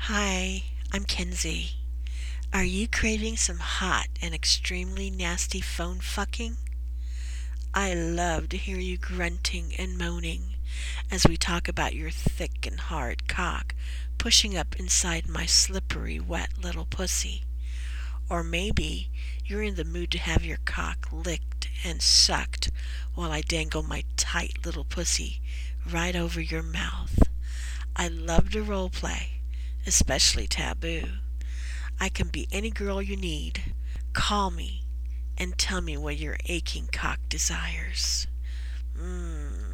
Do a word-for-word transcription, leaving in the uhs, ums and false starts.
Hi, I'm Kenzie. Are you craving some hot and extremely nasty phone fucking? I love to hear you grunting and moaning as we talk about your thick and hard cock pushing up inside my slippery, wet little pussy. Or maybe you're in the mood to have your cock licked and sucked while I dangle my tight little pussy right over your mouth. I love to role play, especially taboo. I can be any girl you need. Call me and tell me what your aching cock desires. Mmm.